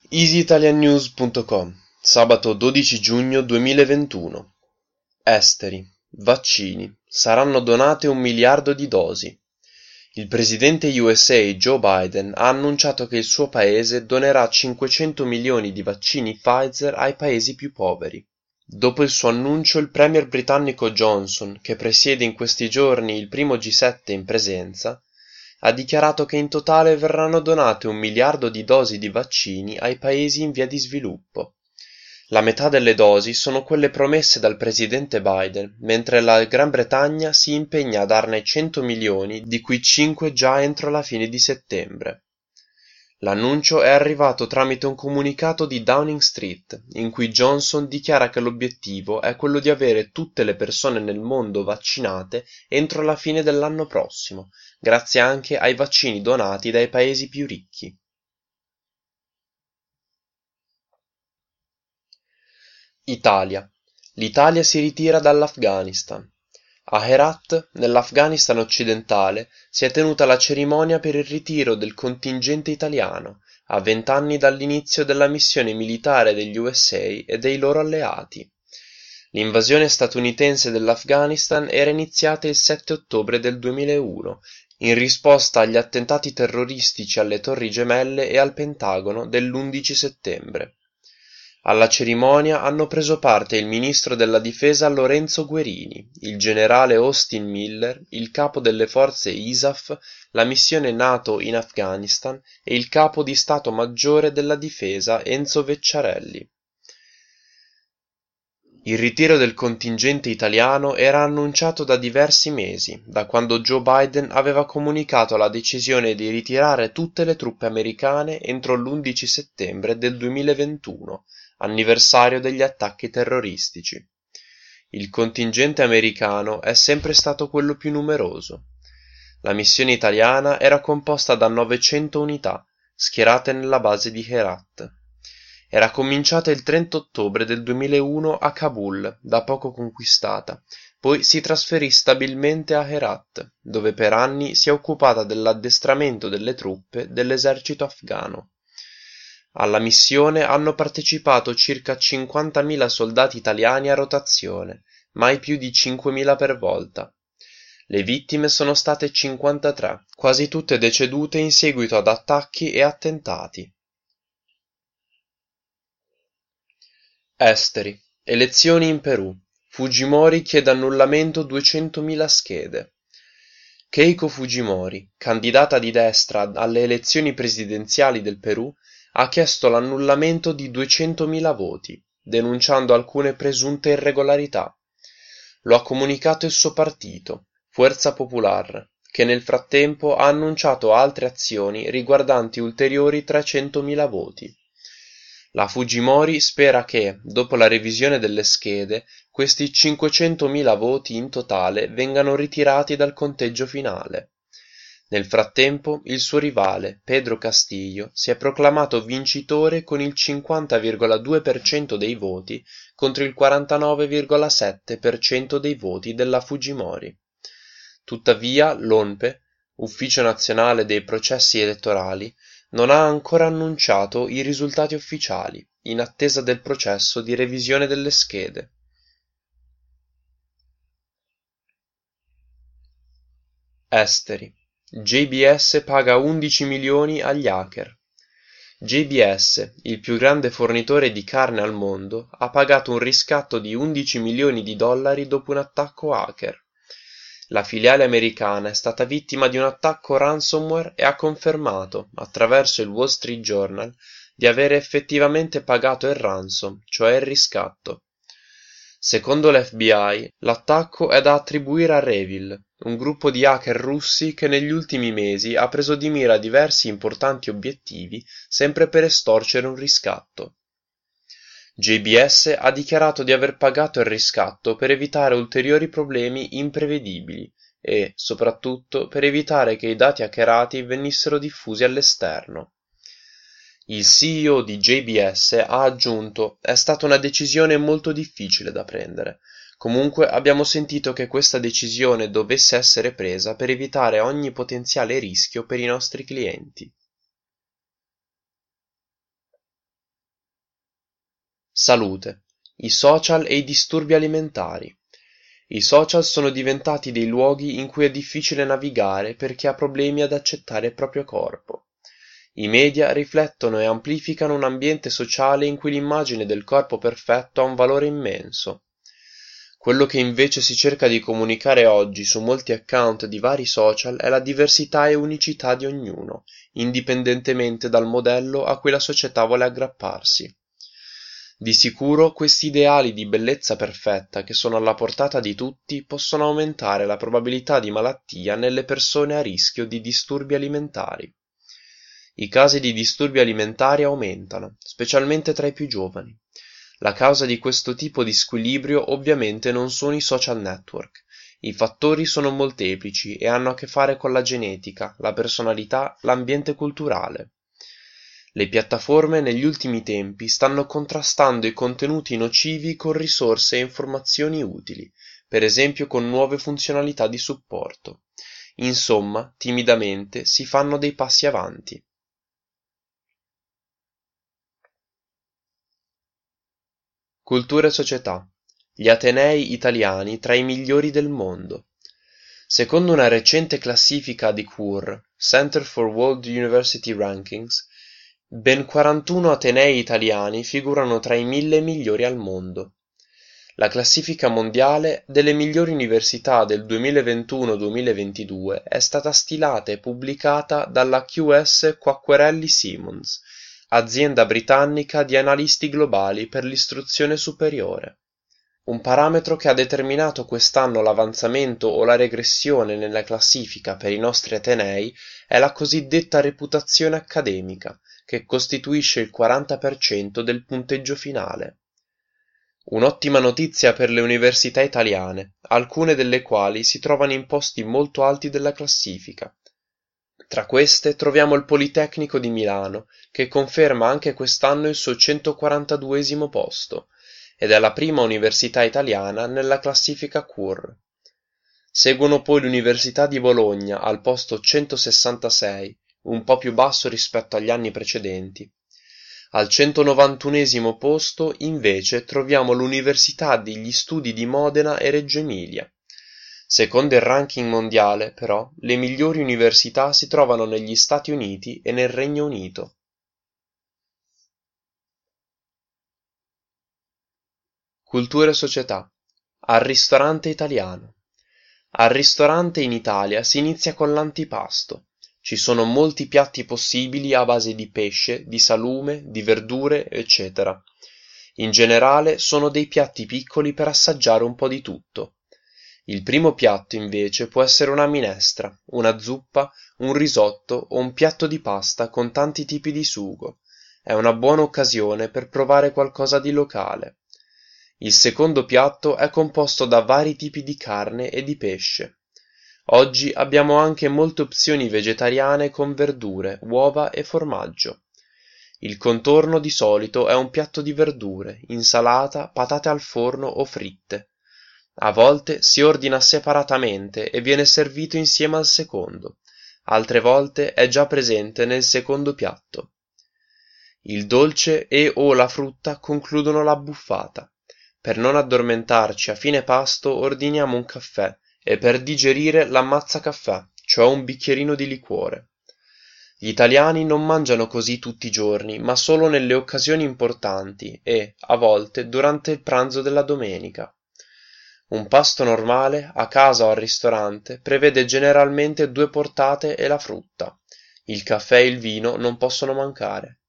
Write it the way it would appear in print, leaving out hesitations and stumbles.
EasyItalianNews.com, sabato 12 giugno 2021. Esteri, vaccini, saranno donate 1 miliardo di dosi. Il presidente USA Joe Biden ha annunciato che il suo paese donerà 500 milioni di vaccini Pfizer ai paesi più poveri. Dopo il suo annuncio, il premier britannico Johnson, che presiede in questi giorni il primo G7 in presenza, ha dichiarato che in totale verranno donate 1 miliardo di dosi di vaccini ai paesi in via di sviluppo. La metà delle dosi sono quelle promesse dal presidente Biden, mentre la Gran Bretagna si impegna a darne 100 milioni, di cui 5 già entro la fine di settembre. L'annuncio è arrivato tramite un comunicato di Downing Street, in cui Johnson dichiara che l'obiettivo è quello di avere tutte le persone nel mondo vaccinate entro la fine dell'anno prossimo, grazie anche ai vaccini donati dai paesi più ricchi. Italia. L'Italia si ritira dall'Afghanistan. A Herat, nell'Afghanistan occidentale, si è tenuta la cerimonia per il ritiro del contingente italiano, a 20 anni dall'inizio della missione militare degli USA e dei loro alleati. L'invasione statunitense dell'Afghanistan era iniziata il 7 ottobre del 2001, in risposta agli attentati terroristici alle Torri Gemelle e al Pentagono dell'11 settembre. Alla cerimonia hanno preso parte il ministro della difesa Lorenzo Guerini, il generale Austin Miller, il capo delle forze ISAF, la missione NATO in Afghanistan e il capo di Stato Maggiore della Difesa Enzo Vecciarelli. Il ritiro del contingente italiano era annunciato da diversi mesi, da quando Joe Biden aveva comunicato la decisione di ritirare tutte le truppe americane entro l'11 settembre del 2021, anniversario degli attacchi terroristici. Il contingente americano è sempre stato quello più numeroso. La missione italiana era composta da 900 unità, schierate nella base di Herat. Era cominciata il 30 ottobre del 2001 a Kabul, da poco conquistata, poi si trasferì stabilmente a Herat, dove per anni si è occupata dell'addestramento delle truppe dell'esercito afghano. Alla missione hanno partecipato circa 50.000 soldati italiani a rotazione, mai più di 5.000 per volta. Le vittime sono state 53, quasi tutte decedute in seguito ad attacchi e attentati. Esteri. Elezioni in Perù. Fujimori chiede annullamento 200.000 schede. Keiko Fujimori, candidata di destra alle elezioni presidenziali del Perù, ha chiesto l'annullamento di 200.000 voti, denunciando alcune presunte irregolarità. Lo ha comunicato il suo partito, Fuerza Popular, che nel frattempo ha annunciato altre azioni riguardanti ulteriori 300.000 voti. La Fujimori spera che, dopo la revisione delle schede, questi 500.000 voti in totale vengano ritirati dal conteggio finale. Nel frattempo, il suo rivale, Pedro Castillo, si è proclamato vincitore con il 50,2% dei voti contro il 49,7% dei voti della Fujimori. Tuttavia, l'ONPE, Ufficio Nazionale dei Processi Elettorali, non ha ancora annunciato i risultati ufficiali, in attesa del processo di revisione delle schede. Esteri. JBS paga 11 milioni agli hacker. JBS, il più grande fornitore di carne al mondo, ha pagato un riscatto di 11 milioni di dollari dopo un attacco hacker. La filiale americana è stata vittima di un attacco ransomware e ha confermato, attraverso il Wall Street Journal, di avere effettivamente pagato il ransom, cioè il riscatto. Secondo l'FBI, l'attacco è da attribuire a Revil, un gruppo di hacker russi che negli ultimi mesi ha preso di mira diversi importanti obiettivi sempre per estorcere un riscatto. JBS ha dichiarato di aver pagato il riscatto per evitare ulteriori problemi imprevedibili e, soprattutto, per evitare che i dati hackerati venissero diffusi all'esterno. Il CEO di JBS ha aggiunto: «È stata una decisione molto difficile da prendere. Comunque abbiamo sentito che questa decisione dovesse essere presa per evitare ogni potenziale rischio per i nostri clienti». Salute, i social e i disturbi alimentari. I social sono diventati dei luoghi in cui è difficile navigare per chi ha problemi ad accettare il proprio corpo. I media riflettono e amplificano un ambiente sociale in cui l'immagine del corpo perfetto ha un valore immenso. Quello che invece si cerca di comunicare oggi su molti account di vari social è la diversità e unicità di ognuno, indipendentemente dal modello a cui la società vuole aggrapparsi. Di sicuro questi ideali di bellezza perfetta che sono alla portata di tutti possono aumentare la probabilità di malattia nelle persone a rischio di disturbi alimentari. I casi di disturbi alimentari aumentano, specialmente tra i più giovani. La causa di questo tipo di squilibrio ovviamente non sono i social network. I fattori sono molteplici e hanno a che fare con la genetica, la personalità, l'ambiente culturale. Le piattaforme negli ultimi tempi stanno contrastando i contenuti nocivi con risorse e informazioni utili, per esempio con nuove funzionalità di supporto. Insomma, timidamente si fanno dei passi avanti. Cultura e società. Gli atenei italiani tra i migliori del mondo. Secondo una recente classifica di CUR, Center for World University Rankings, ben 41 atenei italiani figurano tra i 1000 migliori al mondo. La classifica mondiale delle migliori università del 2021-2022 è stata stilata e pubblicata dalla QS Quacquarelli Symonds, azienda britannica di analisti globali per l'istruzione superiore. Un parametro che ha determinato quest'anno l'avanzamento o la regressione nella classifica per i nostri atenei è la cosiddetta reputazione accademica, che costituisce il 40% del punteggio finale. Un'ottima notizia per le università italiane, alcune delle quali si trovano in posti molto alti della classifica. Tra queste troviamo il Politecnico di Milano, che conferma anche quest'anno il suo 142esimo posto, ed è la prima università italiana nella classifica CUR. Seguono poi l'Università di Bologna al posto 166, un po' più basso rispetto agli anni precedenti. Al 191esimo posto, invece, troviamo l'Università degli Studi di Modena e Reggio Emilia. Secondo il ranking mondiale, però, le migliori università si trovano negli Stati Uniti e nel Regno Unito. Cultura e società. Al ristorante italiano. Al ristorante in Italia si inizia con l'antipasto. Ci sono molti piatti possibili a base di pesce, di salume, di verdure, eccetera. In generale sono dei piatti piccoli per assaggiare un po' di tutto. Il primo piatto invece può essere una minestra, una zuppa, un risotto o un piatto di pasta con tanti tipi di sugo. È una buona occasione per provare qualcosa di locale. Il secondo piatto è composto da vari tipi di carne e di pesce. Oggi abbiamo anche molte opzioni vegetariane con verdure, uova e formaggio. Il contorno di solito è un piatto di verdure, insalata, patate al forno o fritte. A volte si ordina separatamente e viene servito insieme al secondo, altre volte è già presente nel secondo piatto. Il dolce e o la frutta concludono la buffata. Per non addormentarci a fine pasto ordiniamo un caffè e per digerire l'ammazza caffè, cioè un bicchierino di liquore. Gli italiani non mangiano così tutti i giorni, ma solo nelle occasioni importanti e, a volte, durante il pranzo della domenica. Un pasto normale, a casa o al ristorante, prevede generalmente 2 portate e la frutta. Il caffè e il vino non possono mancare.